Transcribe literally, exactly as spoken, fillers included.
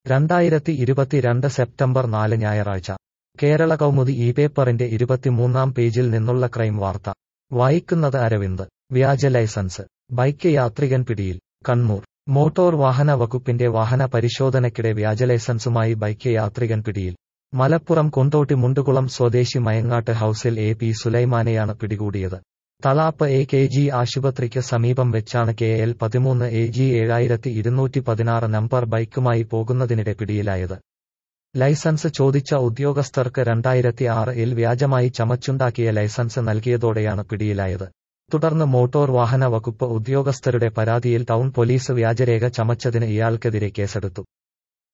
രണ്ടായിരത്തി ഇരുപത്തിരണ്ട് സെപ്റ്റംബർ നാല് ഞായറാഴ്ച കേരള കൗമുദി ഈ പേപ്പറിന്റെ ഇരുപത്തിമൂന്നാം പേജിൽ നിന്നുള്ള ക്രൈം വാർത്ത വായിക്കുന്നത് അരവിന്ദ്. വ്യാജ ലൈസൻസ്, ബൈക്ക് യാത്രികൻ പിടിയിൽ. കണ്ണൂർ. മോട്ടോർ വാഹന വകുപ്പിന്റെ വാഹന പരിശോധനയ്ക്കിടെ വ്യാജ ലൈസൻസുമായി ബൈക്ക് യാത്രികൻ പിടിയിൽ. മലപ്പുറം കൊണ്ടോട്ടി മുണ്ടുകുളം സ്വദേശി മയങ്ങാട്ട് ഹൌസിൽ എ പി സുലൈമാനെയാണ് പിടികൂടിയത്. തളാപ്പ് എ കെ ജി ആശുപത്രിക്ക് സമീപം വെച്ചാണ് കെ എൽ പതിമൂന്ന് എ ജി ഏഴായിരത്തി ഇരുന്നൂറ്റി പതിനാറ് നമ്പർ ബൈക്കുമായി പോകുന്നതിനിടെ പിടിയിലായത്. ലൈസൻസ് ചോദിച്ച ഉദ്യോഗസ്ഥർക്ക് രണ്ടായിരത്തി ആറിൽ വ്യാജമായി ചമച്ചുണ്ടാക്കിയ ലൈസൻസ് നൽകിയതോടെയാണ് പിടിയിലായത്. തുടർന്ന് മോട്ടോർ വാഹന വകുപ്പ് ഉദ്യോഗസ്ഥരുടെ പരാതിയിൽ ടൗൺ പോലീസ് വ്യാജരേഖ ചമച്ചതിന് ഇയാൾക്കെതിരെ കേസെടുത്തു.